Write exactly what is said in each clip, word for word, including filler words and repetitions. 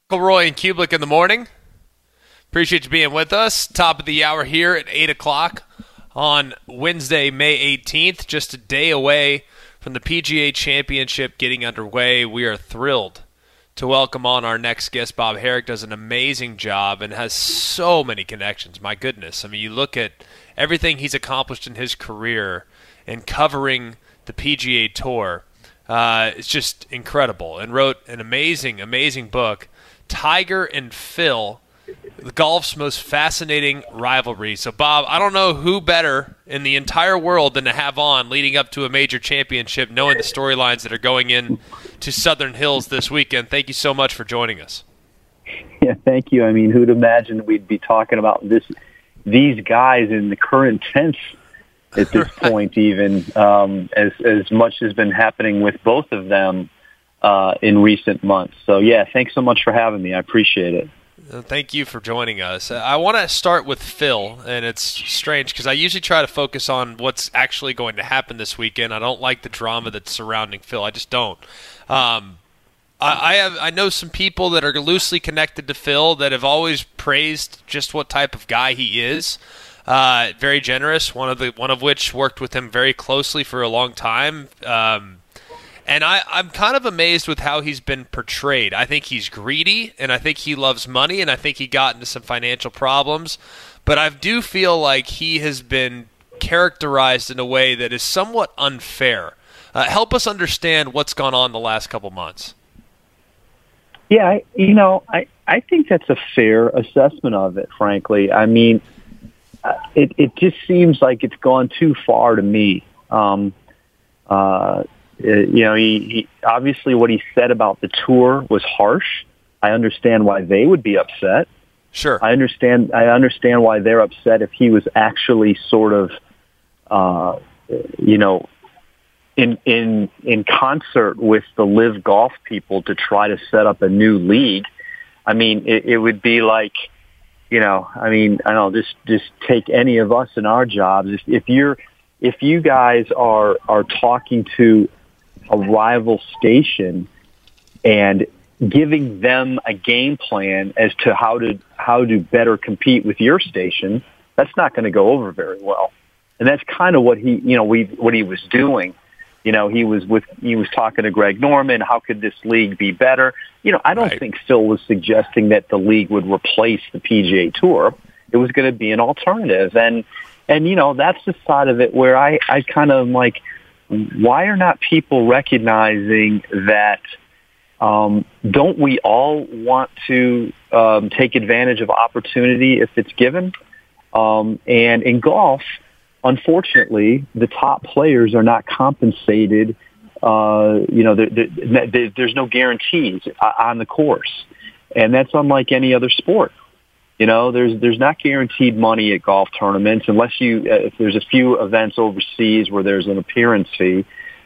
McElroy and Kublik in the morning. Appreciate you being with us. Top of the hour here at eight o'clock on Wednesday, May eighteenth. Just a day away from the P G A Championship getting underway. We are thrilled to welcome on our next guest. Bob Harig does an amazing job and has so many connections. My goodness. I mean, you look at everything he's accomplished in his career and covering the P G A Tour. Uh, it's just incredible, and wrote an amazing, amazing book, Tiger and Phil, the golf's most fascinating rivalry. So, Bob, I don't know who better in the entire world than to have on leading up to a major championship, knowing the storylines that are going in to Southern Hills this weekend. Thank you so much for joining us. Yeah, thank you. I mean, who'd imagine we'd be talking about this, these guys in the current tense at this point, even um, as as much has been happening with both of them uh, in recent months. So, yeah, thanks so much for having me. I appreciate it. Thank you for joining us. I want to start with Phil, and it's strange because I usually try to focus on what's actually going to happen this weekend. I don't like the drama that's surrounding Phil. I just don't. Um, I, I have I know some people that are loosely connected to Phil that have always praised just what type of guy he is. Uh, very generous. One of the one of which worked with him very closely for a long time. Um, And I, I'm kind of amazed with how he's been portrayed. I think he's greedy, and I think he loves money, and I think he got into some financial problems. But I do feel like he has been characterized in a way that is somewhat unfair. Uh, help us understand what's gone on the last couple months. Yeah, I, you know, I, I think that's a fair assessment of it, frankly. I mean, uh, it, it just seems like it's gone too far to me. Um, uh You know, he, he obviously what he said about the tour was harsh. I understand why they would be upset. Sure. I understand. I understand why they're upset if he was actually sort of, uh, you know, in in in concert with the Live Golf people to try to set up a new league. I mean, it, it would be like, you know, I mean, I don't know, just just take any of us in our jobs. If, if you're if you guys are are talking to a rival station and giving them a game plan as to how to how to better compete with your station, that's not going to go over very well. And that's kind of what he, you know, we what he was doing. You know, he was with he was talking to Greg Norman. How could this league be better? You know, I don't right. think Phil was suggesting that the league would replace the P G A Tour. It was going to be an alternative, and and you know, that's the side of it where I I kind of like, why are not people recognizing that um, don't we all want to um, take advantage of opportunity if it's given? Um, and in golf, unfortunately, the top players are not compensated. Uh, you know, there, there, there's no guarantees on the course. And that's unlike any other sport. You know, there's there's not guaranteed money at golf tournaments unless you uh, if there's a few events overseas where there's an appearance fee.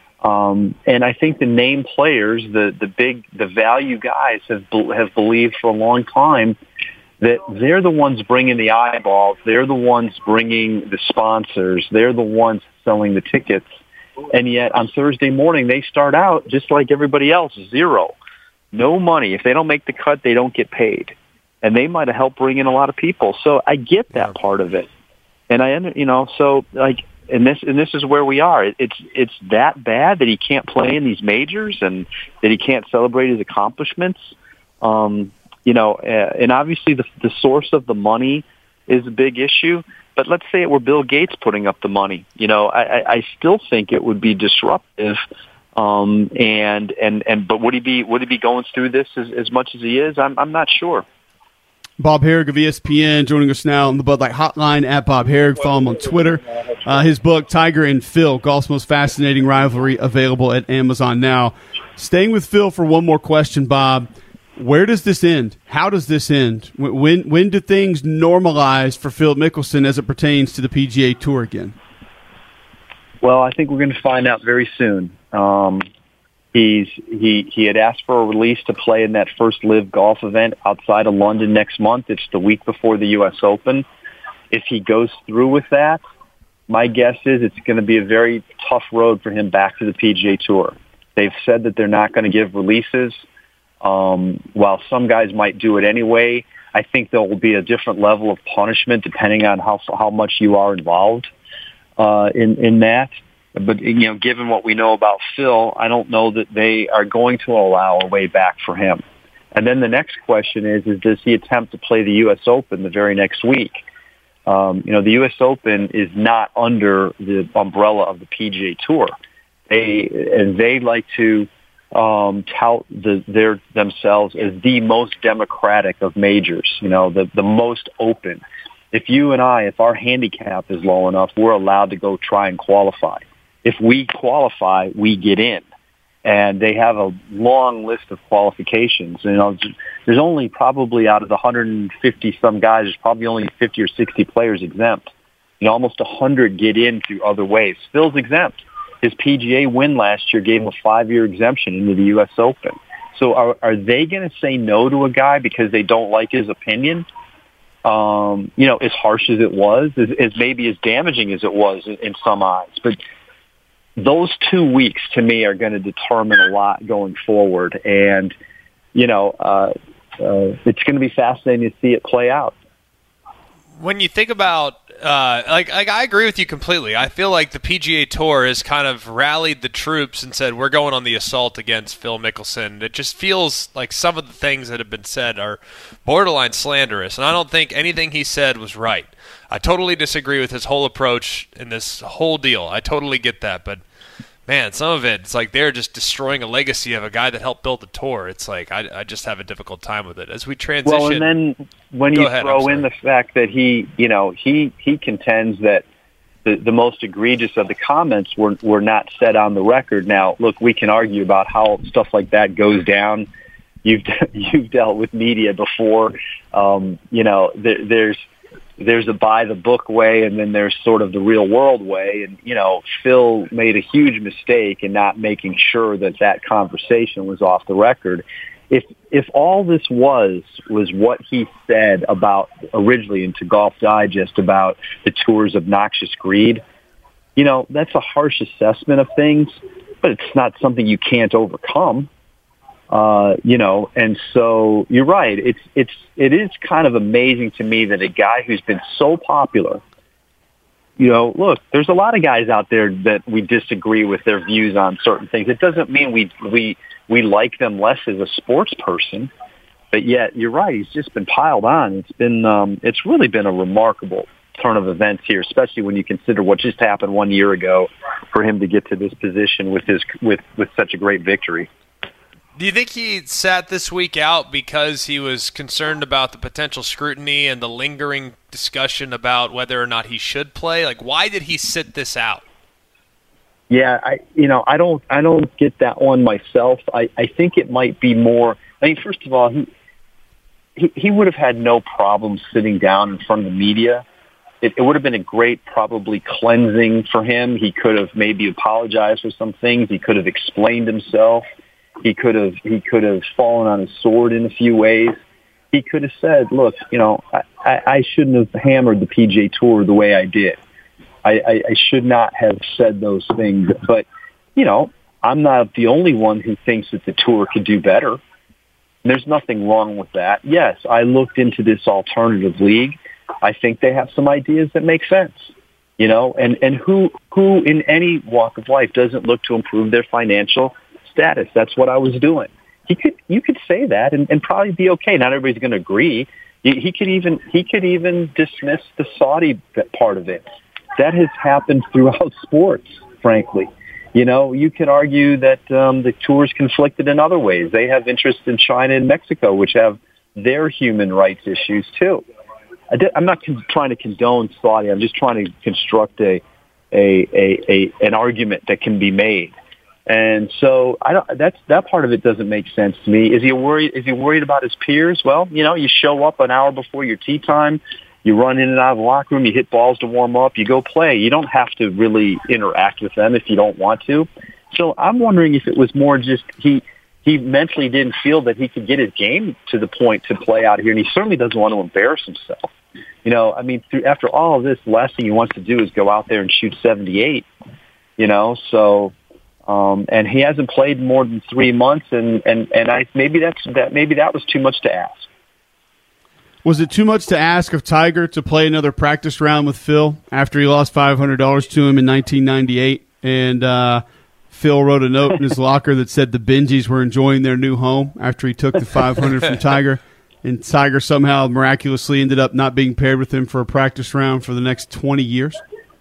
Um, and I think the name players, the the big the value guys have have believed for a long time that they're the ones bringing the eyeballs, they're the ones bringing the sponsors, they're the ones selling the tickets. And yet on Thursday morning they start out just like everybody else, zero, no money. If they don't make the cut, they don't get paid. And they might have helped bring in a lot of people. So I get that part of it. And I, you know, so like, and this, and this is where we are. It's, it's that bad that he can't play in these majors and that he can't celebrate his accomplishments. Um, you know, uh, and obviously the, the source of the money is a big issue, but let's say it were Bill Gates putting up the money. You know, I, I, I still think it would be disruptive. Um, and, and, and, but would he be, would he be going through this as, as much as he is? I'm, I'm not sure. Bob Harig of E S P N joining us now on the Bud Light Hotline at Bob Harig. Follow him on Twitter. Uh, his book, Tiger and Phil, Golf's Most Fascinating Rivalry, available at Amazon now. Staying with Phil for one more question, Bob. Where does this end? How does this end? When when do things normalize for Phil Mickelson as it pertains to the P G A Tour again? Well, I think we're going to find out very soon. Um, he's he he had asked for a release to play in that first Live Golf event outside of London next month. It's the week before the U S Open. If he goes through with that, my guess is it's going to be a very tough road for him back to the P G A Tour. They've said that they're not going to give releases. Um, while some guys might do it anyway, I think there will be a different level of punishment depending on how how much you are involved uh, in in that. But you know, given what we know about Phil, I don't know that they are going to allow a way back for him. And then the next question is: is does he attempt to play the U S Open the very next week? Um, you know, the U S Open is not under the umbrella of the P G A Tour. They and they like to um, tout the, their themselves as the most democratic of majors. You know, the the most open. If you and I, if our handicap is low enough, we're allowed to go try and qualify. If we qualify, we get in. And they have a long list of qualifications. You know, there's only probably out of the one hundred fifty some guys, there's probably only fifty or sixty players exempt. You know, almost one hundred get in through other ways. Phil's exempt. His P G A win last year gave him a five-year exemption into the U S Open. So are are they going to say no to a guy because they don't like his opinion? Um, you know, as harsh as it was, as, as maybe as damaging as it was in, in some eyes. But those two weeks, to me, are going to determine a lot going forward. And, you know, uh, uh, it's going to be fascinating to see it play out. When you think about, uh, like, like, I agree with you completely. I feel like the P G A Tour has kind of rallied the troops and said, we're going on the assault against Phil Mickelson. It just feels like some of the things that have been said are borderline slanderous, and I don't think anything he said was right. I totally disagree with his whole approach in this whole deal. I totally get that, but man, some of it, it's like they're just destroying a legacy of a guy that helped build the tour. It's like I, I just have a difficult time with it as we transition. Well, and then when you ahead, throw in the fact that he, you know, he he contends that the, the most egregious of the comments were were not said on the record. Now, look, we can argue about how stuff like that goes down. You've you've dealt with media before. Um, you know, there, there's. There's a by the book way, and then there's sort of the real world way. And, you know, Phil made a huge mistake in not making sure that that conversation was off the record. If, if all this was, was what he said about originally into Golf Digest about the tour's obnoxious greed, you know, that's a harsh assessment of things, but it's not something you can't overcome. Uh, you know, and so you're right. It's it's it is kind of amazing to me that a guy who's been so popular, you know, look, there's a lot of guys out there that we disagree with their views on certain things. It doesn't mean we we we like them less as a sports person, but yet you're right. He's just been piled on. It's been um, it's really been a remarkable turn of events here, especially when you consider what just happened one year ago for him to get to this position with his with with such a great victory. Do you think he sat this week out because he was concerned about the potential scrutiny and the lingering discussion about whether or not he should play? Like, why did he sit this out? Yeah, I you know I don't I don't get that one myself. I, I think it might be more. I mean, first of all, he he, he would have had no problem sitting down in front of the media. It, it would have been a great, probably cleansing for him. He could have maybe apologized for some things. He could have explained himself. He could have he could have fallen on his sword in a few ways. He could have said, "Look, you know, I, I, I shouldn't have hammered the P G A Tour the way I did. I, I, I should not have said those things." But you know, I'm not the only one who thinks that the tour could do better. There's nothing wrong with that. Yes, I looked into this alternative league. I think they have some ideas that make sense. You know, and and who who in any walk of life doesn't look to improve their financial status? That's what I was doing. He could, you could say that and, and probably be okay. Not everybody's going to agree. He, he could even, he could even dismiss the Saudi part of it. That has happened throughout sports, frankly. You know, you could argue that um, the tour's conflicted in other ways. They have interest in China and Mexico, which have their human rights issues too. I did, I'm not con- trying to condone Saudi. I'm just trying to construct a, a, a, a an argument that can be made. And so I don't, that's, that part of it doesn't make sense to me. Is he worried, is he worried about his peers? Well, you know, you show up an hour before your tee time, you run in and out of the locker room, you hit balls to warm up, you go play. You don't have to really interact with them if you don't want to. So I'm wondering if it was more just he, he mentally didn't feel that he could get his game to the point to play out here. And he certainly doesn't want to embarrass himself. You know, I mean, through, after all of this, the last thing he wants to do is go out there and shoot seventy-eight, you know, so, Um, and he hasn't played more than three months, and, and, and I maybe that's that maybe that was too much to ask. Was it too much to ask of Tiger to play another practice round with Phil after he lost five hundred dollars to him in nineteen ninety-eight? And uh, Phil wrote a note in his locker that said the Benjis were enjoying their new home after he took the five hundred from Tiger. And Tiger somehow miraculously ended up not being paired with him for a practice round for the next twenty years.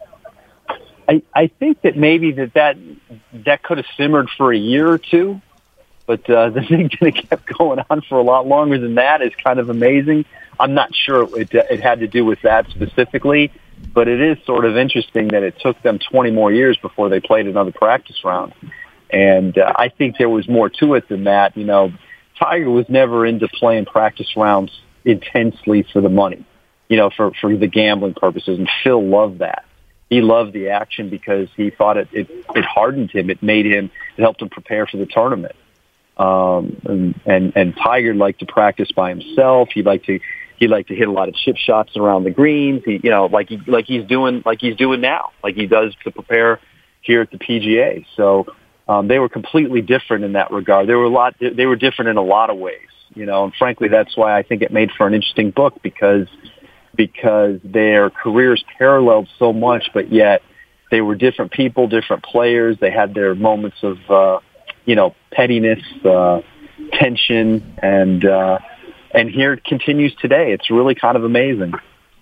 I, I think that maybe that, that that could have simmered for a year or two, but uh, the thing that kept going on for a lot longer than that is kind of amazing. I'm not sure it, it had to do with that specifically, but it is sort of interesting that it took them twenty more years before they played another practice round. And uh, I think there was more to it than that. You know, Tiger was never into playing practice rounds intensely for the money, you know, for, for the gambling purposes, and Phil loved that. He loved the action because he thought it, it, it hardened him. It made him, it helped him prepare for the tournament. Um, and, and, and Tiger liked to practice by himself. He liked to, he liked to hit a lot of chip shots around the greens. He, you know, like he, like he's doing, like he's doing now, like he does to prepare here at the P G A. So, um, they were completely different in that regard. They were a lot, they were different in a lot of ways, you know, and frankly, that's why I think it made for an interesting book because because their careers paralleled so much, but yet they were different people, different players. They had their moments of, uh, you know, pettiness, uh, tension, and uh, and here it continues today. It's really kind of amazing.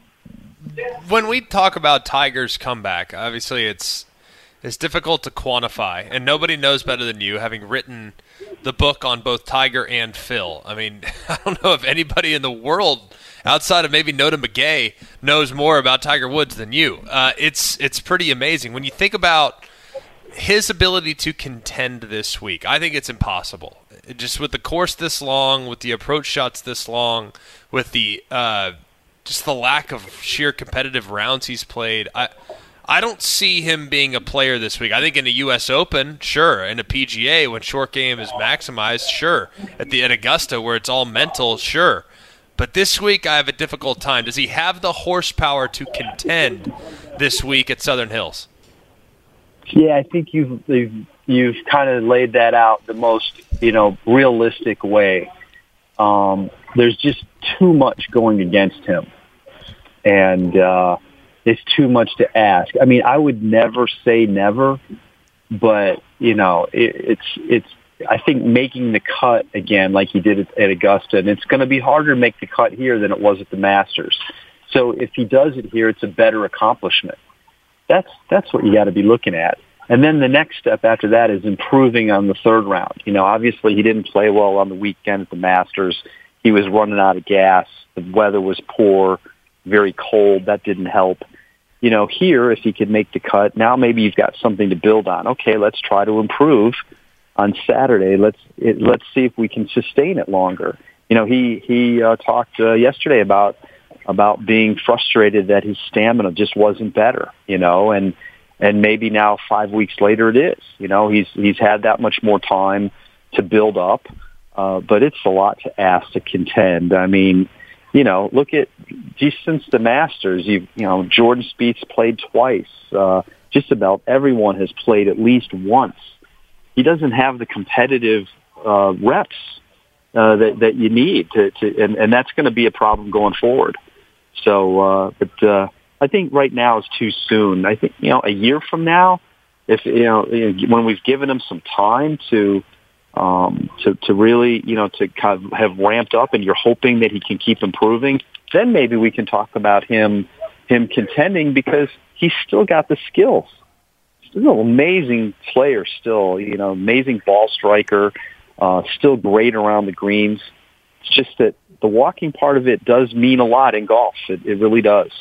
When we talk about Tiger's comeback, obviously it's it's difficult to quantify, and nobody knows better than you, having written the book on both Tiger and Phil. I mean, I don't know if anybody in the world outside of maybe Nota McGay knows more about Tiger Woods than you. Uh, it's it's pretty amazing. When you think about his ability to contend this week, I think it's impossible. Just with the course this long, with the approach shots this long, with the uh, just the lack of sheer competitive rounds he's played, I I don't see him being a player this week. I think in a U S Open, sure. In a P G A, when short game is maximized, sure. At the at Augusta, where it's all mental, sure. But this week, I have a difficult time. Does he have the horsepower to contend this week at Southern Hills? Yeah, I think you've you've, you've kind of laid that out the most, you know, realistic way. Um, there's just too much going against him, and uh, it's too much to ask. I mean, I would never say never, but you know, it, it's it's. I think making the cut again, like he did at, at Augusta, and it's going to be harder to make the cut here than it was at the Masters. So if he does it here, it's a better accomplishment. That's that's what you got to be looking at. And then the next step after that is improving on the third round. You know, obviously he didn't play well on the weekend at the Masters. He was running out of gas. The weather was poor, very cold. That didn't help. You know, here, if he could make the cut, now maybe you've got something to build on. Okay, let's try to improve on Saturday. Let's it, let's see if we can sustain it longer. You know, he he uh, talked uh, yesterday about about being frustrated that his stamina just wasn't better. You know, and and maybe now five weeks later it is. You know, he's he's had that much more time to build up, uh, but it's a lot to ask to contend. I mean, you know, look at just since the Masters, you you know, Jordan Spieth's played twice. Uh, just about everyone has played at least once. He doesn't have the competitive uh, reps uh, that that you need to, to and, and that's going to be a problem going forward. So, uh, but uh, I think right now is too soon. I think you know a year from now, if you know when we've given him some time to um, to to really you know to kind of have ramped up, and you're hoping that he can keep improving, then maybe we can talk about him him contending because he's still got the skills. He's an amazing player still, you know, amazing ball striker, uh, still great around the greens. It's just that the walking part of it does mean a lot in golf. It, it really does.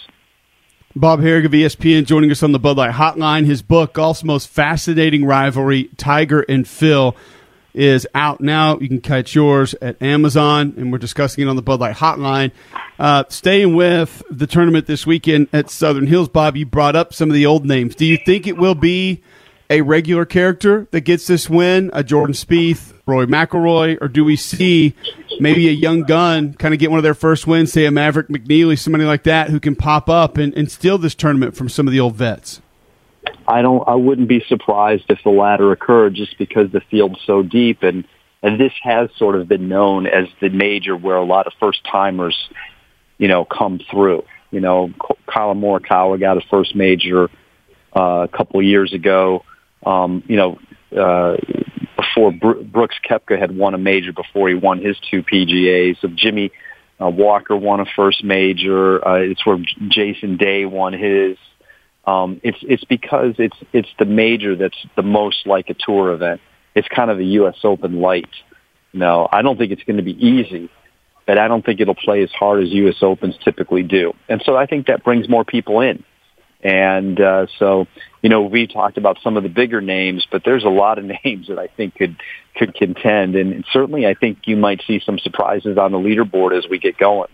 Bob Harig of E S P N joining us on the Bud Light Hotline. His book, Golf's Most Fascinating Rivalry, Tiger and Phil, is out now. You can catch yours at Amazon, and we're discussing it on the Bud Light Hotline. Uh, staying with the tournament this weekend at Southern Hills, Bob, you brought up some of the old names. Do you think it will be a regular character that gets this win, a Jordan Spieth, Rory McIlroy, or do we see maybe a young gun kind of get one of their first wins, say a Maverick McNeely, somebody like that who can pop up and, and steal this tournament from some of the old vets? I don't. I wouldn't be surprised if the latter occurred, just because the field's so deep, and and this has sort of been known as the major where a lot of first timers, you know, come through. You know, Colin Morikawa got a first major uh, a couple of years ago. Um, you know, uh, before Bro- Brooks Koepka had won a major before he won his two P G As. So Jimmy uh, Walker won a first major. Uh, it's where Jason Day won his. Um, it's it's because it's it's the major that's the most like a tour event. It's kind of a U S Open light. You know, I don't think it's going to be easy, but I don't think it'll play as hard as U S Opens typically do. And so I think that brings more people in. And uh, so, you know, we talked about some of the bigger names, but there's a lot of names that I think could could contend. And certainly I think you might see some surprises on the leaderboard as we get going.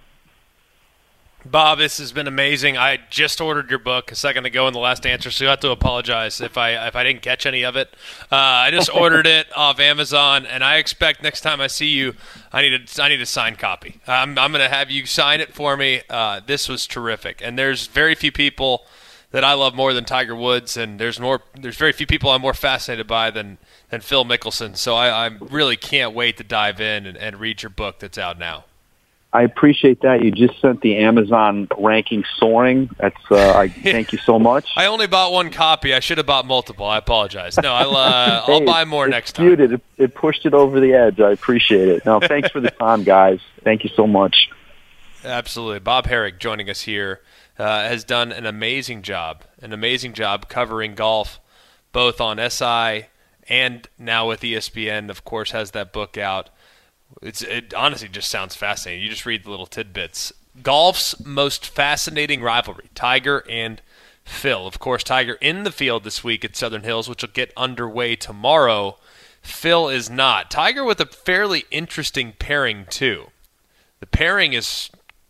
Bob, this has been amazing. I just ordered your book a second ago in the last answer, so you have to apologize if I if I didn't catch any of it. Uh, I just ordered it off Amazon, and I expect next time I see you, I need a I need a signed copy. I'm I'm going to have you sign it for me. Uh, this was terrific, and there's very few people that I love more than Tiger Woods, and there's more there's very few people I'm more fascinated by than than Phil Mickelson. So I, I really can't wait to dive in and, and read your book that's out now. I appreciate that. You just sent the Amazon ranking soaring. That's uh, I thank you so much. I only bought one copy. I should have bought multiple. I apologize. No, I'll uh, hey, I'll buy more it's next time. It, it pushed it over the edge. I appreciate it. No, thanks for the time, guys. Thank you so much. Absolutely. Bob Harig joining us here uh, has done an amazing job, an amazing job covering golf, both on S I and now with E S P N. Of course, has that book out. It's it honestly just sounds fascinating. You just read the little tidbits. Golf's most fascinating rivalry, Tiger and Phil. Of course, Tiger in the field this week at Southern Hills, which will get underway tomorrow. Phil is not. Tiger with a fairly interesting pairing, too. The pairing is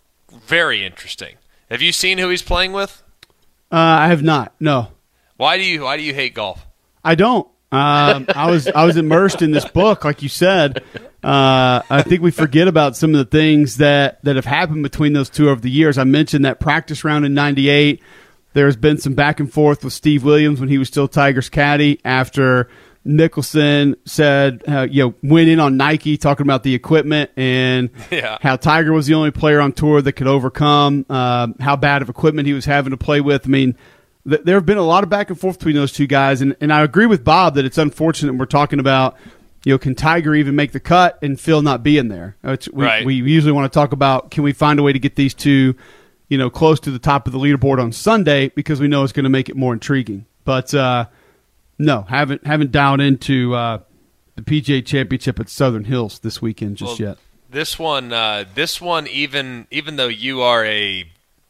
very interesting. Have you seen who he's playing with? Uh, I have not, no. Why do you Why do you hate golf? I don't. Um, I was I was immersed in this book, like you said. Uh, I think we forget about some of the things that, that have happened between those two over the years. I mentioned that practice round in ninety-eight. There's been some back and forth with Steve Williams when he was still Tiger's caddy after Mickelson said, uh, you know, went in on Nike talking about the equipment and yeah. how Tiger was the only player on tour that could overcome uh, how bad of equipment he was having to play with. I mean, th- there have been a lot of back and forth between those two guys, and, and I agree with Bob that it's unfortunate we're talking about, you know, can Tiger even make the cut and Phil not be in there? It's, we, right. we usually want to talk about, can we find a way to get these two, you know, close to the top of the leaderboard on Sunday, because we know it's going to make it more intriguing. But uh, no, haven't haven't dialed into uh, the P G A Championship at Southern Hills this weekend just well, yet. This one, uh, this one, even even though you are a,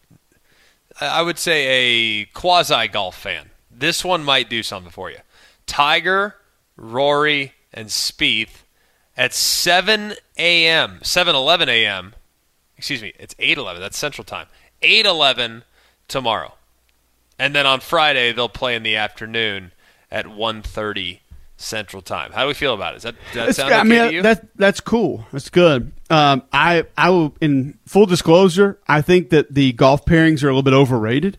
I would say a quasi golf fan, this one might do something for you. Tiger, Rory, and Spieth at seven a.m., seven eleven a.m., excuse me, it's eight eleven, that's Central Time, eight eleven tomorrow. And then on Friday, they'll play in the afternoon at one thirty Central Time. How do we feel about it? Does that, does that sound okay I mean, to you? That, that's cool. That's good. Um, I, I will, in full disclosure, I think that the golf pairings are a little bit overrated,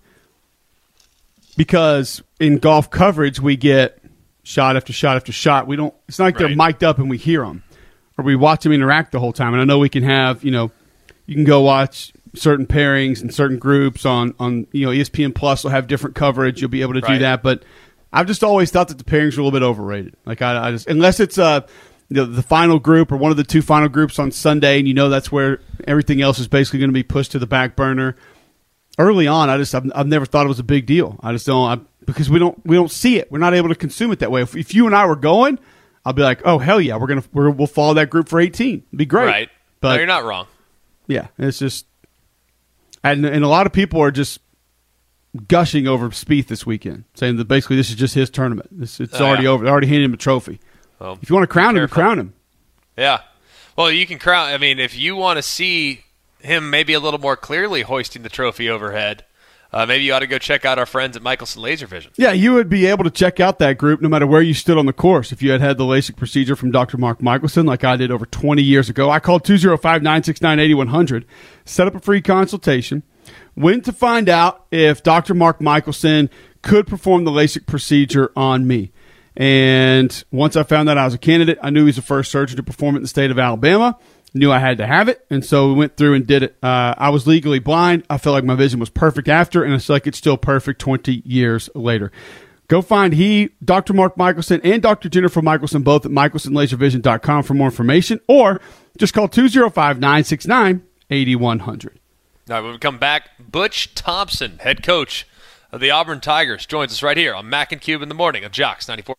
because in golf coverage, we get shot after shot after shot. We don't. It's not like Right. they're mic'd up and we hear them, or we watch them interact the whole time. And I know we can have, you know, you can go watch certain pairings and certain groups on, on you know, E S P N Plus will have different coverage. You'll be able to Right. do that. But I've just always thought that the pairings are a little bit overrated. Like I, I just, unless it's uh, you know, the final group or one of the two final groups on Sunday, and you know that's where everything else is basically going to be pushed to the back burner. Early on, I just I've, I've never thought it was a big deal. I just don't I, because we don't we don't see it. We're not able to consume it that way. If, if you and I were going, I'll be like, oh hell yeah, we're gonna we're, we'll follow that group for eighteen. It'd be great. Right. But no, you're not wrong. yeah, it's just and and a lot of people are just gushing over Spieth this weekend, saying that basically this is just his tournament. This it's Oh, already yeah. over. They already handed him a trophy. Well, If you want to crown be him, careful. crown him. Yeah. Well, you can crown. I mean, if you want to see him maybe a little more clearly hoisting the trophy overhead, uh, maybe you ought to go check out our friends at Michelson Laser Vision. Yeah, you would be able to check out that group no matter where you stood on the course. If you had had the LASIK procedure from Doctor Mark Michelson, like I did over twenty years ago, I called two oh five, nine six nine, eight one zero zero, set up a free consultation, went to find out if Doctor Mark Michelson could perform the LASIK procedure on me. And once I found out I was a candidate, I knew he was the first surgeon to perform it in the state of Alabama. Knew I had to have it, and so we went through and did it. Uh, I was legally blind. I felt like my vision was perfect after, and I feel like it's still perfect twenty years later. Go find he, Doctor Mark Michelson, and Doctor Jennifer Michelson both at Michelson Laser Vision dot com for more information, or just call two oh five, nine six nine, eight one zero zero. All right, when we come back, Butch Thompson, head coach of the Auburn Tigers, joins us right here on Mac and Cube in the morning of Jocks ninety-four.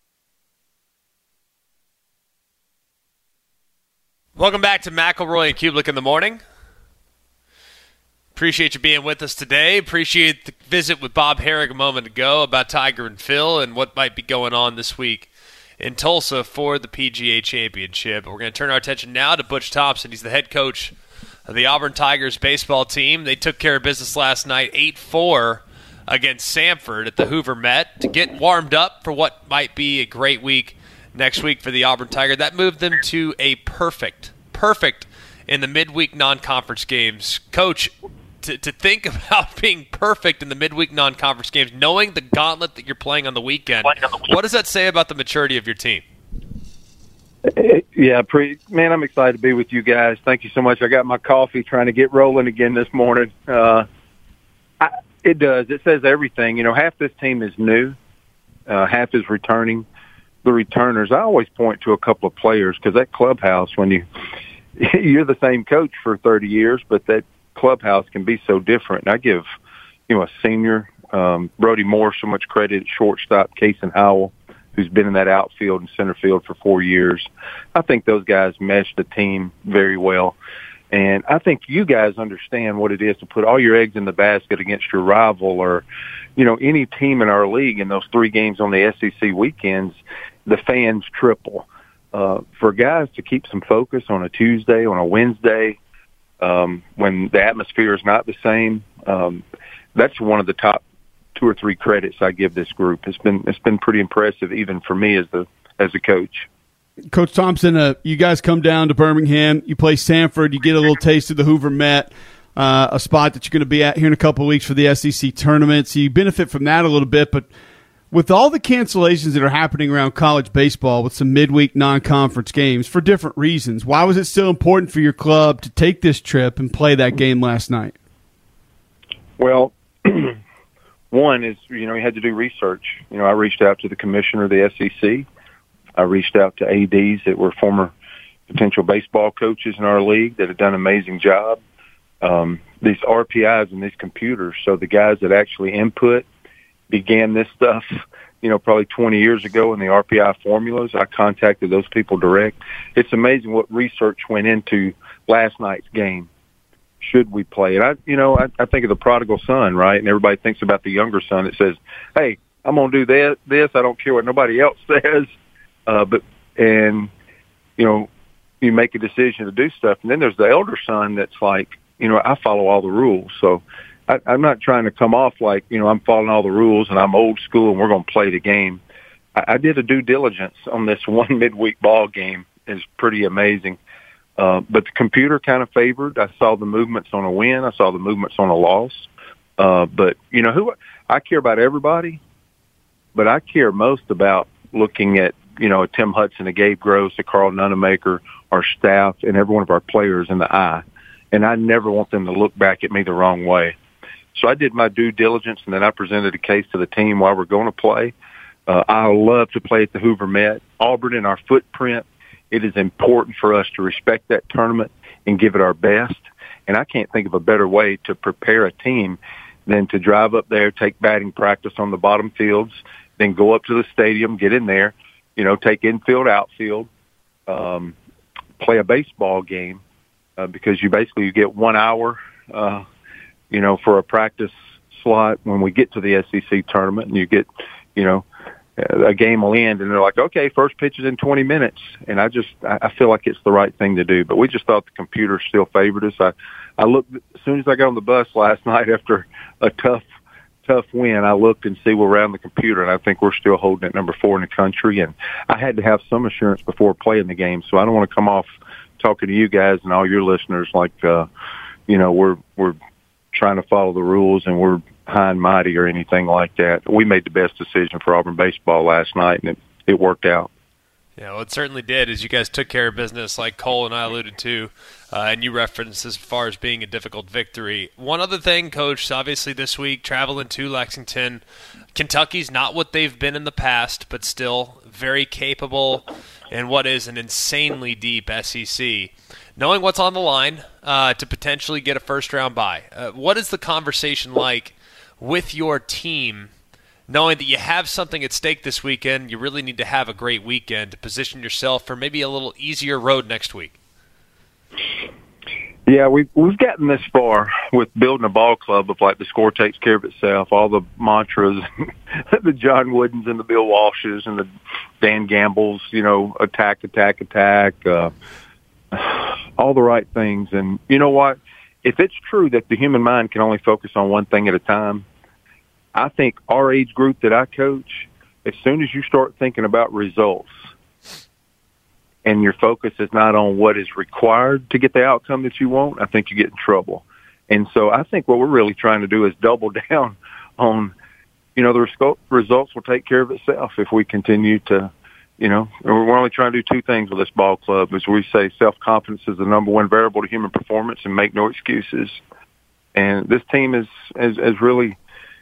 Welcome back to McElroy and Kublik in the morning. Appreciate you being with us today. Appreciate the visit with Bob Harig a moment ago about Tiger and Phil and what might be going on this week in Tulsa for the P G A Championship. We're going to turn our attention now to Butch Thompson. He's the head coach of the Auburn Tigers baseball team. They took care of business last night, eight four against Samford at the Hoover Met to get warmed up for what might be a great week next week for the Auburn Tiger. That moved them to a perfect, perfect in the midweek non-conference games. Coach, to, to think about being perfect in the midweek non-conference games, knowing the gauntlet that you're playing on the weekend, what does that say about the maturity of your team? Yeah, pre, man, I'm excited to be with you guys. Thank you so much. I got my coffee trying to get rolling again this morning. Uh, I, it does. It says everything. You know, half this team is new. Uh, half is returning. The returners, I always point to a couple of players because that clubhouse, when you you're the same coach for thirty years, but that clubhouse can be so different. And I give, you know, a senior um, Brody Moore so much credit at shortstop, Cason Howell, who's been in that outfield and center field for four years. I think those guys mesh the team very well, and I think you guys understand what it is to put all your eggs in the basket against your rival or, you know, any team in our league. In those three games on the S E C weekends, the fans triple. Uh, for guys to keep some focus on a Tuesday, on a Wednesday, um, when the atmosphere is not the same, um, that's one of the top two or three credits I give this group. It's been it's been pretty impressive, even for me as the as a coach. Coach Thompson, uh, you guys come down to Birmingham. You play Samford. You get a little taste of the Hoover Met, uh, a spot that you're going to be at here in a couple of weeks for the S E C tournament. So you benefit from that a little bit, but with all the cancellations that are happening around college baseball with some midweek non-conference games for different reasons, why was it still important for your club to take this trip and play that game last night? Well, one is, you know, you had to do research. You know, I reached out to the commissioner of the S E C. I reached out to A Ds that were former potential baseball coaches in our league that had done an amazing job. Um, these R P Is and these computers, so the guys that actually input began this stuff, you know, probably twenty years ago in the R P I formulas. I contacted those people direct. It's amazing what research went into last night's game. Should we play it? I, you know, I, I think of the prodigal son, right? And everybody thinks about the younger son that says, hey, I'm going to do this, this. I don't care what nobody else says. Uh, but, and, you know, you make a decision to do stuff. And then there's the elder son that's like, you know, I follow all the rules. So I, I'm not trying to come off like, you know, I'm following all the rules and I'm old school and we're going to play the game. I, I did a due diligence on this one midweek ball game. It's pretty amazing. Uh, but the computer kind of favored. I saw the movements on a win. I saw the movements on a loss. Uh, but, you know, who I care about everybody, but I care most about looking at, you know, a Tim Hudson, a Gabe Gross, a Carl Nunemaker, our staff, and every one of our players in the eye. And I never want them to look back at me the wrong way. So I did my due diligence, and then I presented a case to the team while we're going to play. Uh, I love to play at the Hoover Met. Auburn in our footprint, it is important for us to respect that tournament and give it our best. And I can't think of a better way to prepare a team than to drive up there, take batting practice on the bottom fields, then go up to the stadium, get in there, you know, take infield, outfield, um, play a baseball game, uh, because you basically you get one hour, uh, you know, for a practice slot when we get to the S E C tournament, and you get, you know, a game will end, and they're like, okay, first pitch is in twenty minutes. And I just, I feel like it's the right thing to do. But we just thought the computer still favored us. I, I looked, as soon as I got on the bus last night after a tough, tough win, I looked and see where we're on the computer, and I think we're still holding at number four in the country. And I had to have some assurance before playing the game. So I don't want to come off talking to you guys and all your listeners like, uh, you know, we're, we're trying to follow the rules and we're, high and mighty or anything like that. We made the best decision for Auburn baseball last night, and it, it worked out. Yeah, well, it certainly did, as you guys took care of business, like Cole and I alluded to, uh, and you referenced as far as being a difficult victory. One other thing, Coach, obviously this week, traveling to Lexington. Kentucky's not what they've been in the past, but still very capable in what is an insanely deep S E C. Knowing what's on the line uh, to potentially get a first-round bye, uh, what is the conversation like with your team, knowing that you have something at stake this weekend? You really need to have a great weekend to position yourself for maybe a little easier road next week. Yeah, we've, we've gotten this far with building a ball club of like the score takes care of itself, all the mantras, the John Woodens and the Bill Walshes and the Dan Gambles, you know, attack, attack, attack, uh, all the right things. And you know what? If it's true that the human mind can only focus on one thing at a time, I think our age group that I coach, as soon as you start thinking about results and your focus is not on what is required to get the outcome that you want, I think you get in trouble. And so I think what we're really trying to do is double down on, you know, the results will take care of itself if we continue to, you know, we're only trying to do two things with this ball club. As we say, self-confidence is the number one variable to human performance, and make no excuses. And this team is, has, has really,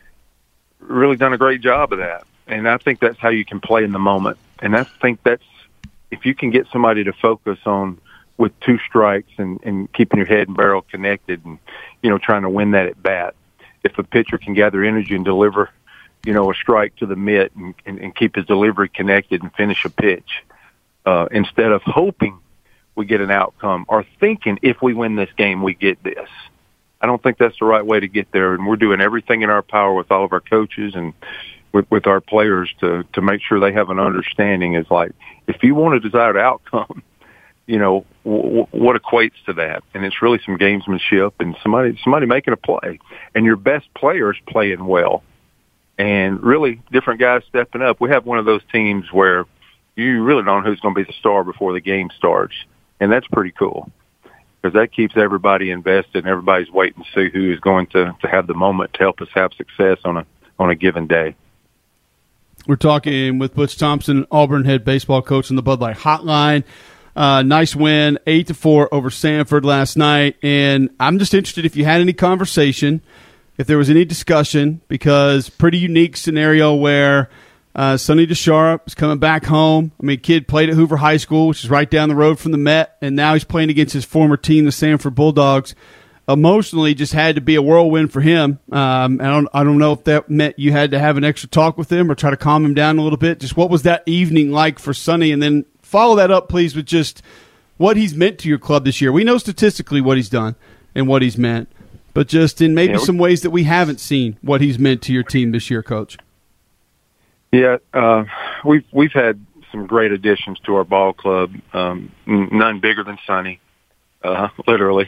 really done a great job of that. And I think that's how you can play in the moment. And I think that's, if you can get somebody to focus on with two strikes and, and keeping your head and barrel connected and, you know, trying to win that at bat, if a pitcher can gather energy and deliver, you know, a strike to the mitt and, and, and keep his delivery connected and finish a pitch, uh, instead of hoping we get an outcome or thinking if we win this game, we get this. I don't think that's the right way to get there. And we're doing everything in our power with all of our coaches and with, with our players to, to make sure they have an understanding. Is like, if you want a desired outcome, you know, w- what equates to that? And it's really some gamesmanship and somebody, somebody making a play, and your best players playing well, and really different guys stepping up. We have one of those teams where you really don't know who's going to be the star before the game starts. And that's pretty cool, because that keeps everybody invested and everybody's waiting to see who is going to, to have the moment to help us have success on a on a given day. We're talking with Butch Thompson, Auburn head baseball coach on the Bud Light Hotline. Uh, nice win, eight to four over Samford last night. And I'm just interested if you had any conversation, if there was any discussion, because pretty unique scenario where uh, Sonny DeShara is coming back home. I mean, kid played at Hoover High School, which is right down the road from the Met, and now he's playing against his former team, the Samford Bulldogs. Emotionally, just had to be a whirlwind for him. Um, I don't, I don't know if that meant you had to have an extra talk with him or try to calm him down a little bit. Just what was that evening like for Sonny? And then follow that up, please, with just what he's meant to your club this year. We know statistically what he's done and what he's meant, but just in maybe yeah, some ways that we haven't seen what he's meant to your team this year, Coach. Yeah, uh, we've we've had some great additions to our ball club. Um, none bigger than Sonny. Uh, literally.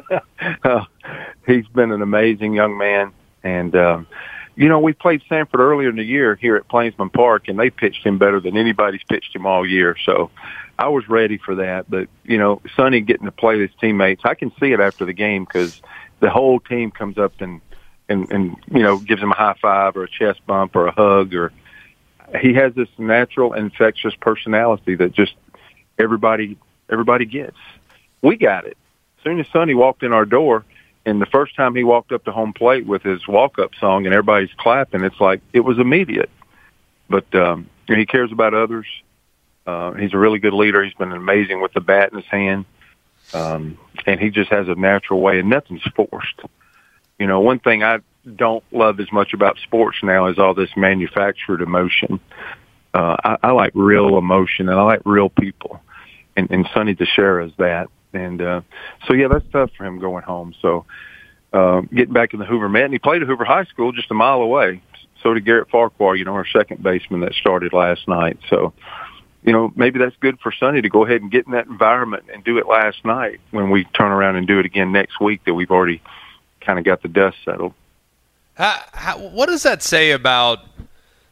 uh, he's been an amazing young man. And, um, you know, we played Samford earlier in the year here at Plainsman Park, and they pitched him better than anybody's pitched him all year. So I was ready for that. But, you know, Sonny getting to play with his teammates, I can see it after the game because the whole team comes up and, and, and, you know, gives him a high five or a chest bump or a hug. Or he has this natural, infectious personality that just everybody everybody gets. We got it. As soon as Sonny walked in our door, and the first time he walked up to home plate with his walk-up song and everybody's clapping, it's like it was immediate. But um, he cares about others. Uh, he's a really good leader. He's been amazing with the bat in his hand. Um, and he just has a natural way, and nothing's forced. You know, one thing I don't love as much about sports now is all this manufactured emotion. Uh, I, I like real emotion, and I like real people. And, and Sonny DeShara is that. And uh, so, yeah, that's tough for him going home. So uh, getting back in the Hoover Met, and he played at Hoover High School just a mile away. So did Garrett Farquhar, you know, our second baseman that started last night. So, you know, maybe that's good for Sonny to go ahead and get in that environment and do it last night when we turn around and do it again next week that we've already kind of got the dust settled. How, how, what does that say about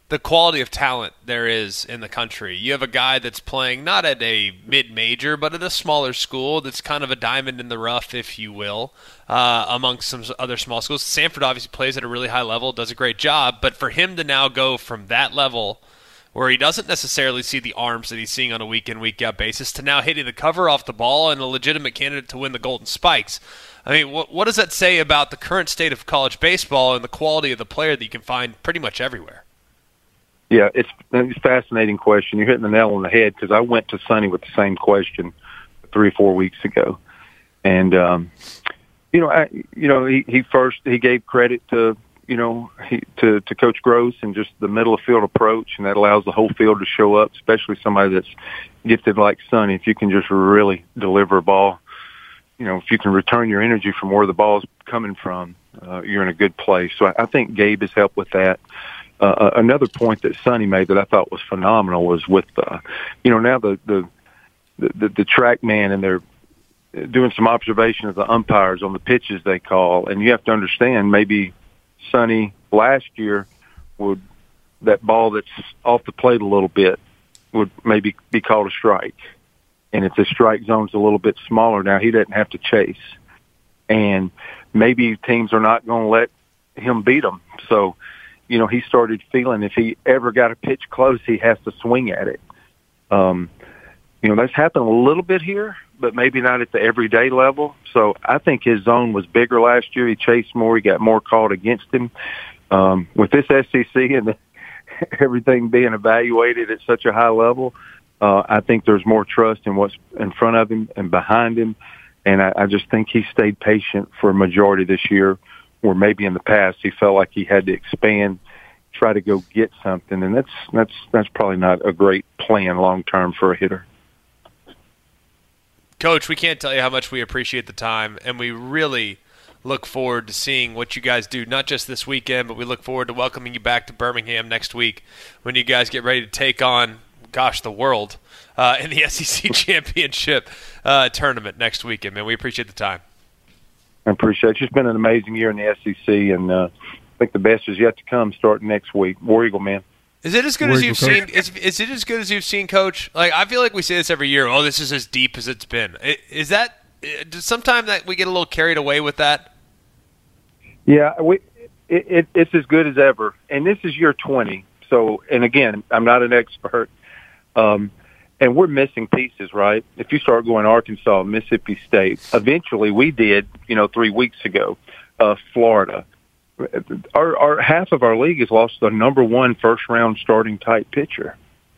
the quality of talent there is in the country. You have a guy that's playing not at a mid-major, but at a smaller school that's kind of a diamond in the rough, if you will, uh, amongst some other small schools. Sanford obviously plays at a really high level, does a great job, but for him to now go from that level where he doesn't necessarily see the arms that he's seeing on a week-in, week-out basis to now hitting the cover off the ball and a legitimate candidate to win the Golden Spikes. I mean, what, what does that say about the current state of college baseball and the quality of the player that you can find pretty much everywhere? Yeah, it's, it's a fascinating question. You're hitting the nail on the head because I went to Sonny with the same question three or four weeks ago. And, um, you know, I, you know, he, he first, he gave credit to, you know, he, to, to Coach Gross and just the middle of field approach, and that allows the whole field to show up, especially somebody that's gifted like Sonny. If you can just really deliver a ball, you know, if you can return your energy from where the ball's coming from, uh, you're in a good place. So I, I think Gabe has helped with that. Uh, another point that Sonny made that I thought was phenomenal was with, uh, you know, now the, the, the, the track man, and they're doing some observation of the umpires on the pitches they call. And you have to understand, maybe Sonny last year would, that ball that's off the plate a little bit would maybe be called a strike. And if the strike zone's a little bit smaller now, he doesn't have to chase. And maybe teams are not going to let him beat them. So, you know, he started feeling if he ever got a pitch close, he has to swing at it. Um, you know, that's happened a little bit here, but maybe not at the everyday level. So I think his zone was bigger last year. He chased more. He got more called against him. Um, with this S E C and the, everything being evaluated at such a high level, uh, I think there's more trust in what's in front of him and behind him. And I, I just think he stayed patient for a majority this year, where maybe in the past he felt like he had to expand, try to go get something, and that's that's that's probably not a great plan long term for a hitter. Coach, we can't tell you how much we appreciate the time, and we really look forward to seeing what you guys do, not just this weekend, but we look forward to welcoming you back to Birmingham next week when you guys get ready to take on, gosh, the world uh, in the S E C Championship uh, tournament next weekend. Man, we appreciate the time. I appreciate it. It's just been an amazing year in the S E C, and uh, I think the best is yet to come starting next week. War Eagle, man. Is it as good War as Eagle, you've Coach. seen? Is, is it as good as you've seen, Coach? Like, I feel like we say this every year. Oh, this is as deep as it's been. Is that sometimes that we get a little carried away with that? Yeah, we it, it, it's as good as ever, and this is year twenty. So, and again, I'm not an expert. Um, And we're missing pieces, right? If you start going Arkansas, Mississippi State, eventually we did, you know, three weeks ago, uh, Florida. Our, our half of our league has lost the number one first round starting type pitcher,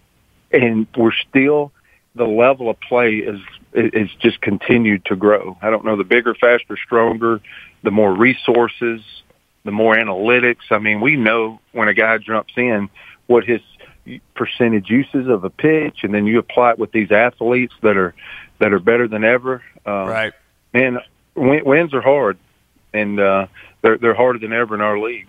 and we're still the level of play is is just continued to grow. I don't know, the bigger, faster, stronger, the more resources, the more analytics. I mean, we know when a guy jumps in what his percentage uses of a pitch, and then you apply it with these athletes that are that are better than ever. Um, Right. Man, win, wins are hard, and uh, they're they're harder than ever in our league.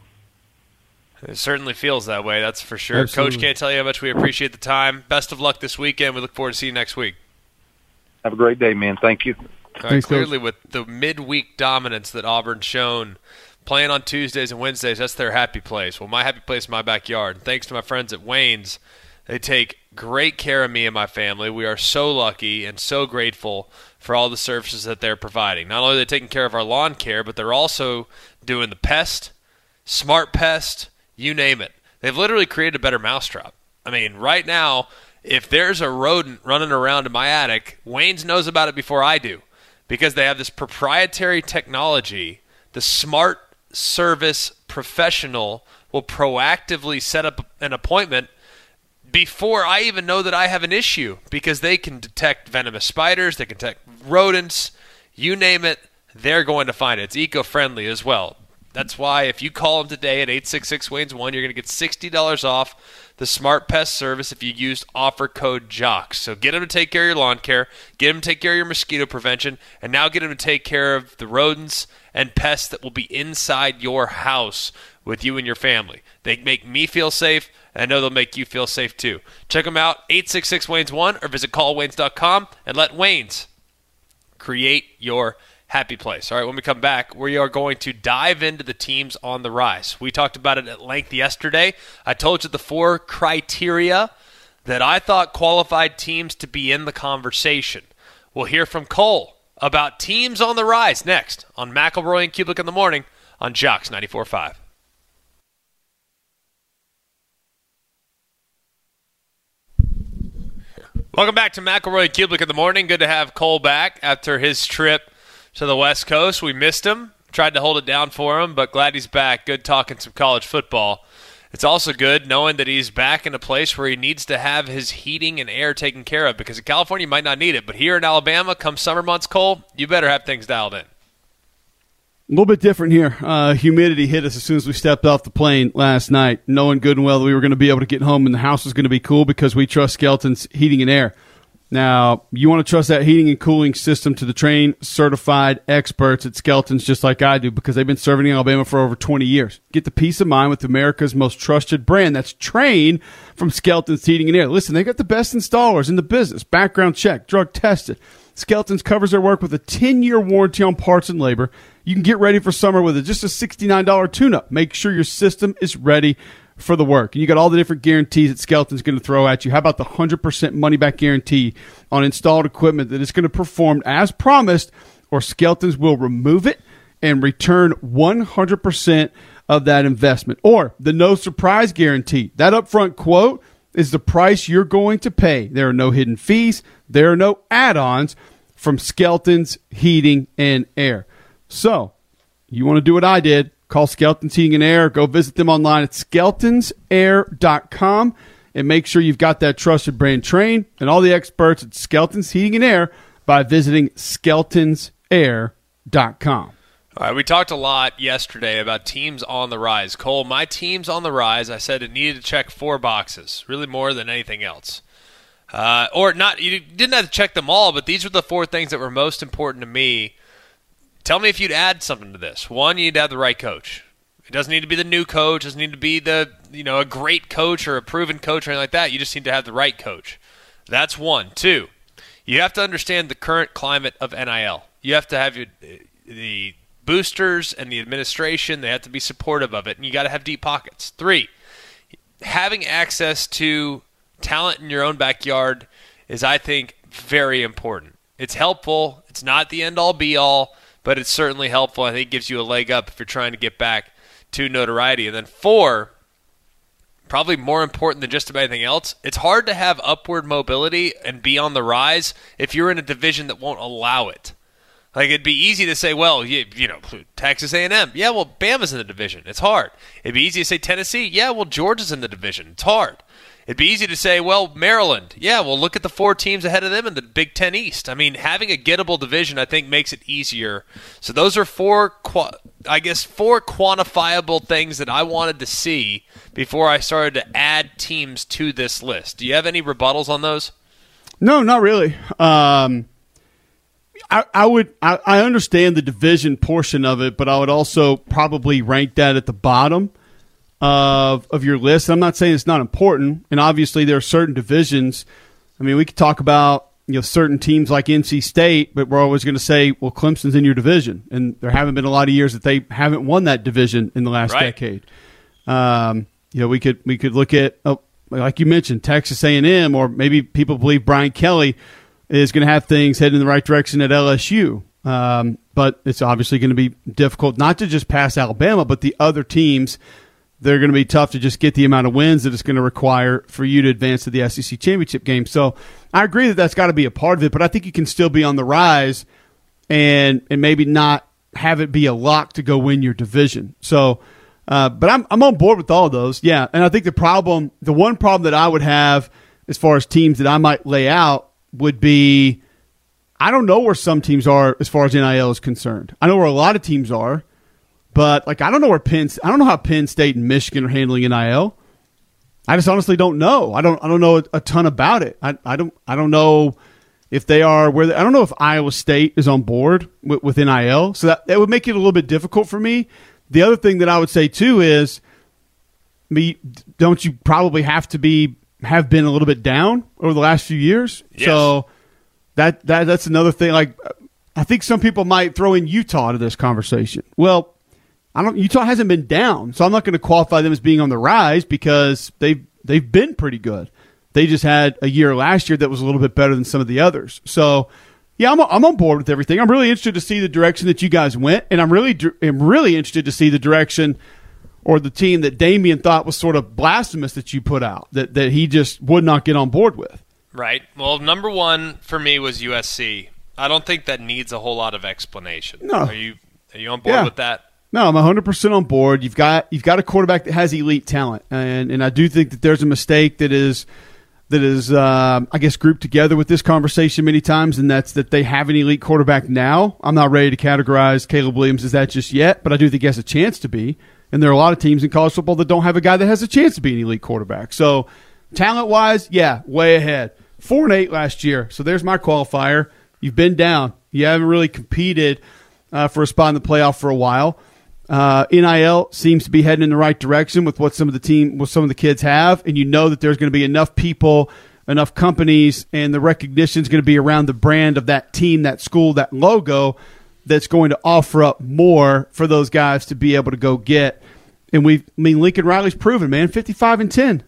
It certainly feels that way, that's for sure. Absolutely. Coach, can't tell you how much we appreciate the time. Best of luck this weekend. We look forward to seeing you next week. Have a great day, man. Thank you. All right, Thanks, Coach. clearly, with the midweek dominance that Auburn's shown, playing on Tuesdays and Wednesdays, that's their happy place. Well, my happy place is my backyard. And thanks to my friends at Wayne's, they take great care of me and my family. We are so lucky and so grateful for all the services that they're providing. Not only are they taking care of our lawn care, but they're also doing the pest, smart pest, you name it. They've literally created a better mousetrap. I mean, right now, if there's a rodent running around in my attic, Wayne's knows about it before I do, because they have this proprietary technology. The smart service professional will proactively set up an appointment before I even know that I have an issue, because they can detect venomous spiders, they can detect rodents, you name it, they're going to find it. It's eco-friendly as well. That's why if you call them today at eight six six, Wayne's one, you're going to get sixty dollars off the Smart Pest Service if you use offer code JOCKS. So get them to take care of your lawn care, get them to take care of your mosquito prevention, and now get them to take care of the rodents and pests that will be inside your house with you and your family. They make me feel safe, and I know they'll make you feel safe too. Check them out, eight six six, Wayne's one, or visit call waynes dot com and let Wayne's create your happy place. All right, when we come back, we are going to dive into the teams on the rise. We talked about it at length yesterday. I told you the four criteria that I thought qualified teams to be in the conversation. We'll hear from Cole about teams on the rise next on McElroy and Kublik in the morning on Jocks ninety-four point five. Welcome back to McElroy and Kublik in the morning. Good to have Cole back after his trip to the West Coast. We missed him. Tried to hold it down for him, but glad he's back. Good talking some college football. It's also good knowing that he's back in a place where he needs to have his heating and air taken care of, because in California you might not need it, but here in Alabama, come summer months, Cole, you better have things dialed in. A little bit different here. Uh, humidity hit us as soon as we stepped off the plane last night, knowing good and well that we were going to be able to get home and the house was going to be cool because we trust Skelton's heating and air. Now, you want to trust that heating and cooling system to the trained, certified experts at Skelton's, just like I do, because they've been serving in Alabama for over twenty years. Get the peace of mind with America's most trusted brand that's trained from Skelton's Heating and Air. Listen, they got the best installers in the business, background check, drug tested. Skelton's covers their work with a ten-year warranty on parts and labor. You can get ready for summer with a, just a sixty-nine dollars tune-up. Make sure your system is ready for the work. And you got all the different guarantees that Skelton's going to throw at you. How about the one hundred percent money-back guarantee on installed equipment that is going to perform as promised, or Skelton's will remove it and return one hundred percent of that investment? Or the no-surprise guarantee. That upfront quote is the price you're going to pay. There are no hidden fees. There are no add-ons from Skelton's Heating and Air. So, you want to do what I did. Call Skelton's Heating and Air. Go visit them online at skeltons air dot com and make sure you've got that trusted brand trained and all the experts at Skelton's Heating and Air by visiting skeltons air dot com. All right, we talked a lot yesterday about teams on the rise. Cole, my team's on the rise. I said it needed to check four boxes, really more than anything else. Uh, or not, you didn't have to check them all, but these were the four things that were most important to me. Tell me if you'd add something to this. One, you need to have the right coach. It doesn't need to be the new coach. It doesn't need to be the you know a great coach or a proven coach or anything like that. You just need to have the right coach. That's one. Two, you have to understand the current climate of N I L. You have to have your, the boosters and the administration. They have to be supportive of it, and you got to have deep pockets. Three, having access to talent in your own backyard is, I think, very important. It's helpful. It's not the end-all, be-all, but it's certainly helpful. I think it gives you a leg up if you're trying to get back to notoriety. And then four, probably more important than just about anything else, it's hard to have upward mobility and be on the rise if you're in a division that won't allow it. Like, it'd be easy to say, well, you, you know, Texas A and M. Yeah, well, Bama's in the division. It's hard. It'd be easy to say Tennessee. Yeah, well, Georgia's in the division. It's hard. It'd be easy to say, well, Maryland. Yeah, well, look at the four teams ahead of them in the Big Ten East. I mean, having a gettable division, I think, makes it easier. So those are four, I guess, four quantifiable things that I wanted to see before I started to add teams to this list. Do you have any rebuttals on those? No, not really. Um, I, I would. I, I understand the division portion of it, but I would also probably rank that at the bottom of of your list. I'm not saying it's not important, and obviously there are certain divisions. I mean, we could talk about you know certain teams like N C State, but we're always going to say, well, Clemson's in your division, and there haven't been a lot of years that they haven't won that division in the last right. decade. Um, you know, we could we could look at oh, like you mentioned, Texas A and M, or maybe people believe Brian Kelly is going to have things heading in the right direction at L S U. Um, but it's obviously going to be difficult not to just pass Alabama, but the other teams. They're going to be tough to just get the amount of wins that it's going to require for you to advance to the S E C championship game. So I agree that that's got to be a part of it, but I think you can still be on the rise and and maybe not have it be a lock to go win your division. So, uh, but I'm I'm on board with all of those, yeah. And I think the problem, the one problem that I would have as far as teams that I might lay out would be, I don't know where some teams are as far as N I L is concerned. I know where a lot of teams are. But like I don't know where Penn I don't know how Penn State and Michigan are handling N I L. I just honestly don't know. I don't I don't know a, a ton about it. I, I don't I don't know if they are where they, I don't know if Iowa State is on board with, with N I L. So that, that would make it a little bit difficult for me. The other thing that I would say too is me don't you probably have to be have been a little bit down over the last few years. Yes. So that that that's another thing like I think some people might throw in Utah to this conversation. Well, I don't. Utah hasn't been down, so I'm not going to qualify them as being on the rise because they've they've been pretty good. They just had a year last year that was a little bit better than some of the others. So, yeah, I'm I'm on board with everything. I'm really interested to see the direction that you guys went, and I'm really am really interested to see the direction or the team that Damian thought was sort of blasphemous that you put out that that he just would not get on board with. Right. Well, number one for me was U S C. I don't think that needs a whole lot of explanation. No. Are you are you on board Yeah. with that? No, I'm one hundred percent on board. You've got you've got a quarterback that has elite talent, and and I do think that there's a mistake that is that is uh, I guess grouped together with this conversation many times, and that's that they have an elite quarterback now. I'm not ready to categorize Caleb Williams as that just yet, but I do think he has a chance to be. And there are a lot of teams in college football that don't have a guy that has a chance to be an elite quarterback. So talent wise, yeah, way ahead. Four and eight last year. So there's my qualifier. You've been down. You haven't really competed uh, for a spot in the playoff for a while. Uh, N I L seems to be heading in the right direction with what some of the team, what some of the kids have, and you know that there's going to be enough people, enough companies, and the recognition is going to be around the brand of that team, that school, that logo that's going to offer up more for those guys to be able to go get. And we, I mean, Lincoln Riley's proven, man, fifty-five and ten.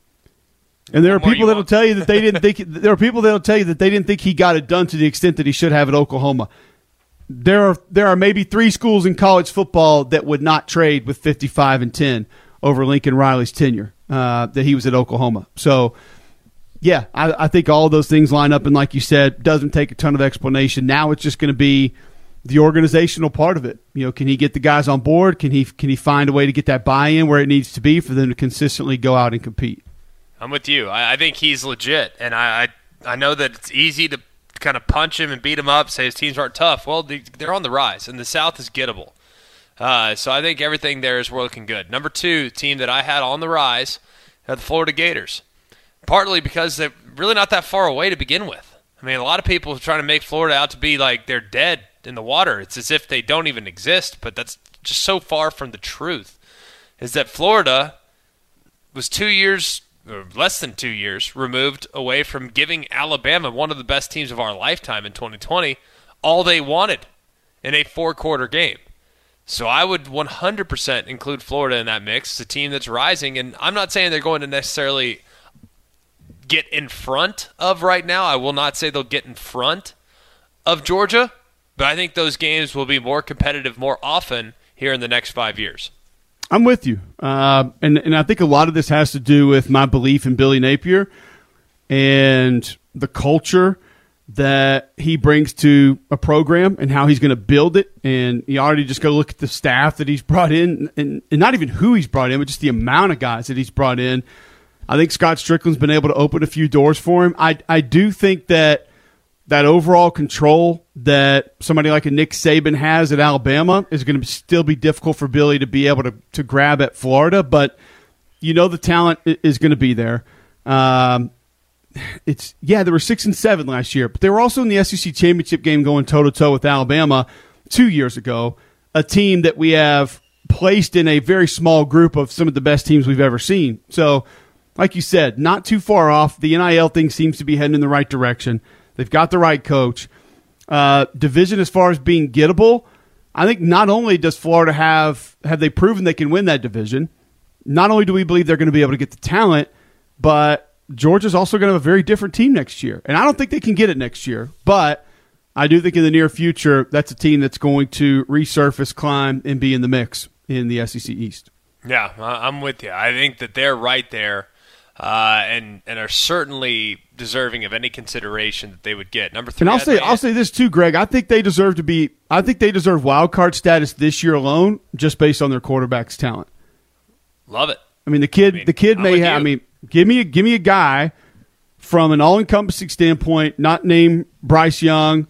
And there are people that'll tell you that they didn't think. There are people that'll tell you that they didn't think he got it done to the extent that he should have at Oklahoma. There are there are maybe three schools in college football that would not trade with fifty-five and ten over Lincoln Riley's tenure uh, that he was at Oklahoma. So, yeah, I, I think all of those things line up. And like you said, doesn't take a ton of explanation. Now it's just going to be the organizational part of it. You know, can he get the guys on board? Can he can he find a way to get that buy-in where it needs to be for them to consistently go out and compete? I'm with you. I, I think he's legit, and I, I I know that it's easy to kind of punch him and beat him up, say his teams aren't tough. Well, they, they're on the rise, and the South is gettable. Uh, so I think everything there is looking good. Number two team that I had on the rise are the Florida Gators, partly because they're really not that far away to begin with. I mean, a lot of people are trying to make Florida out to be like they're dead in the water. It's as if they don't even exist, but that's just so far from the truth, is that Florida was two years or less than two years removed away from giving Alabama, one of the best teams of our lifetime in twenty twenty, all they wanted in a four-quarter game. So I would one hundred percent include Florida in that mix. It's a team that's rising, and I'm not saying they're going to necessarily get in front of right now. I will not say they'll get in front of Georgia, but I think those games will be more competitive more often here in the next five years. I'm with you. Uh, and, and I think a lot of this has to do with my belief in Billy Napier and the culture that he brings to a program and how he's going to build it. And you already just go look at the staff that he's brought in, and, and not even who he's brought in, but just the amount of guys that he's brought in. I think Scott Strickland's been able to open a few doors for him. I, I do think that that overall control that somebody like a Nick Saban has at Alabama is going to still be difficult for Billy to be able to, to grab at Florida, but you know the talent is going to be there. Um, it's yeah, they were six and seven last year, but they were also in the S E C championship game going toe to toe with Alabama two years ago. A team that we have placed in a very small group of some of the best teams we've ever seen. So, like you said, not too far off. The N I L thing seems to be heading in the right direction. They've got the right coach. Uh, division as far as being gettable, I think not only does Florida have have they proven they can win that division, not only do we believe they're going to be able to get the talent, but Georgia's also going to have a very different team next year. And I don't think they can get it next year, but I do think in the near future that's a team that's going to resurface, climb, and be in the mix in the S E C East. Yeah, I'm with you. I think that they're right there. Uh, and and are certainly deserving of any consideration that they would get. Number three, and I'll say I'll say this too, Greg. I think they deserve to be. I think they deserve wild card status this year alone, just based on their quarterback's talent. Love it. I mean, the kid, I mean, the kid I'm may with have. you. I mean, give me a, give me a guy from an all-encompassing standpoint, not named Bryce Young,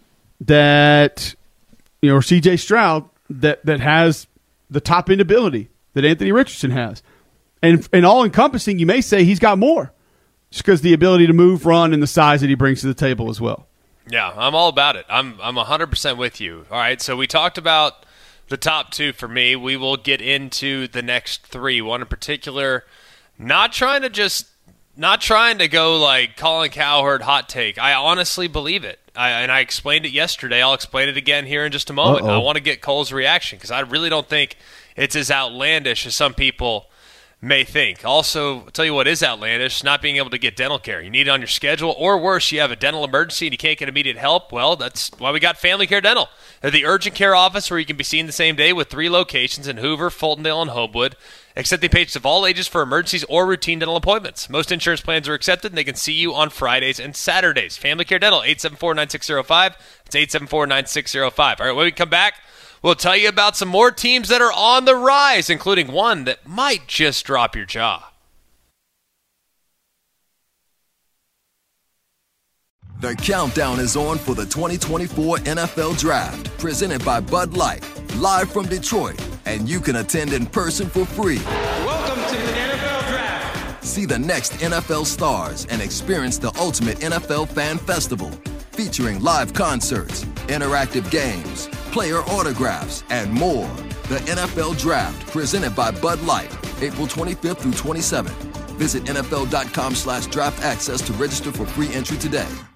that you know, or C J Stroud, that that has the top end ability that Anthony Richardson has. And, and all-encompassing, you may say he's got more just because the ability to move, run, and the size that he brings to the table as well. Yeah, I'm all about it. I'm I'm one hundred percent with you. All right, so we talked about the top two for me. We will get into the next three. One in particular, not trying to just – not trying to go like Colin Cowherd hot take. I honestly believe it. I, and I explained it yesterday. I'll explain it again here in just a moment. Uh-oh. I want to get Cole's reaction because I really don't think it's as outlandish as some people may think. Also, I'll tell you what is outlandish, not being able to get dental care. You need it on your schedule, or worse, you have a dental emergency and you can't get immediate help. Well, that's why we got Family Care Dental. They're the urgent care office where you can be seen the same day with three locations in Hoover, Fultondale, and Homewood, accepting patients of all ages for emergencies or routine dental appointments. Most insurance plans are accepted, and they can see you on Fridays and Saturdays. Family Care Dental, eight seven four, nine six zero five. It's eight seven four, nine six zero five. All right, when we come back, we'll tell you about some more teams that are on the rise, including one that might just drop your jaw. The countdown is on for the twenty twenty-four N F L Draft, presented by Bud Light, live from Detroit, and you can attend in person for free. Welcome to the N F L Draft. See the next N F L stars and experience the ultimate N F L fan festival, featuring live concerts, interactive games, player autographs, and more. The N F L Draft, presented by Bud Light, April twenty-fifth through twenty-seventh. Visit N F L dot com slash draft access to register for free entry today.